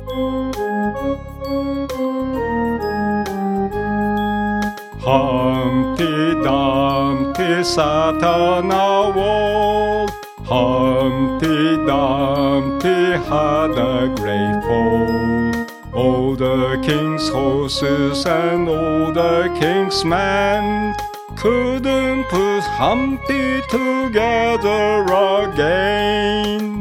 Humpty Dumpty sat on a wall. Humpty Dumpty had a great fall. All the king's horses and all the king's men couldn't put Humpty together again.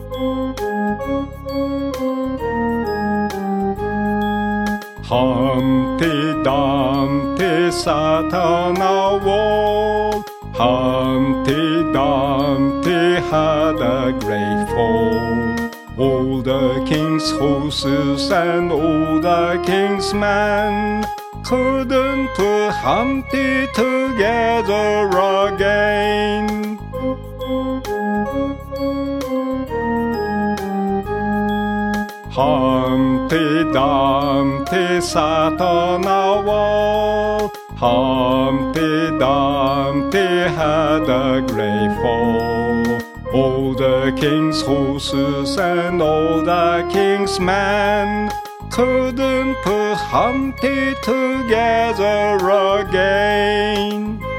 Humpty Dumpty sat on a wall. Humpty Dumpty had a great fall. All the king's horses and all the king's men couldn't put Humpty together again. Humpty Dumpty sat on a wall. Humpty Dumpty had a great fall. All the king's horses and all the king's men couldn't put Humpty together again.